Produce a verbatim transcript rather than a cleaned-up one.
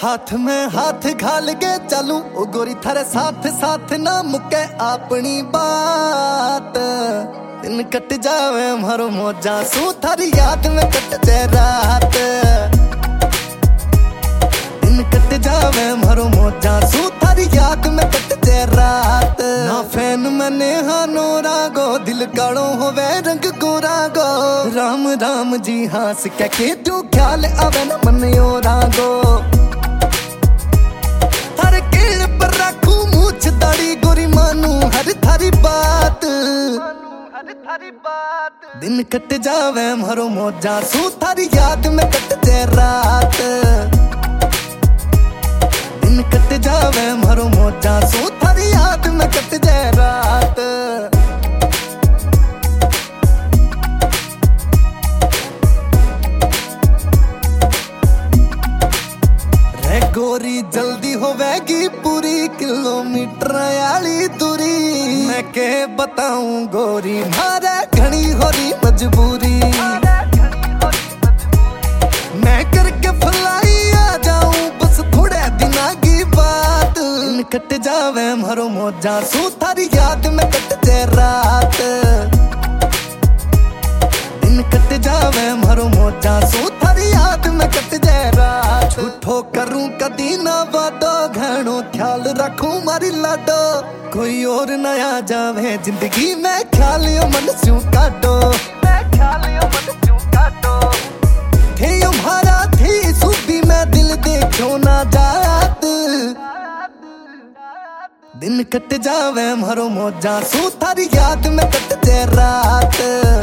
हाथ में हाथ घाल के चलूं ओ गोरी थारे साथ साथ ना मुके अपनी बात। दिन कट जावे मारो मौजा सू थारी याद में कट जाए रात। दिन कट जावे मारो मौजा सू थारी याद में कट जाए रात। ना फैन मने हानो रागो दिल कालो होवे रंग गोरा गो। राम राम जी हास के के तू ख्याल आवे न मन ओ रागो। थारे केड़ पर रखू मूछ दाढ़ी गोरी मानू हर थारी बात। थारी बात दिन कट जावे मारो मौजा सू थारी याद में कट जाए रात। दिन कट जावे मारो मौजा सू थारी याद में कट जाए रात। रे गोरी जल्दी होवेगी पूरी किलोमीटर आली दूरी। मैं के बताऊं गोरी मारे घनी हो रही मजबूरी। मैं करके फलाई आ जाऊं बस थोड़े दिना की बात। दिन कट जावे मारो मौजा सू थारी याद में कट जाए रात। दिन कट जावे मारो मौजा सू थारी याद में कट जाए रात। झूठो करूं कदी ना वादो घणो ख्याल रखूं मारी लाडो। कोई और नया जावे जिंदगी में ख्याल मन स्यों काटो। मैं ख्याल मन स्यों काटो थे तुम्हारा थी सूबी में दिल देखो ना जात। दिन कट जावे मारो मौजा सू थारी याद में कट जाए रात।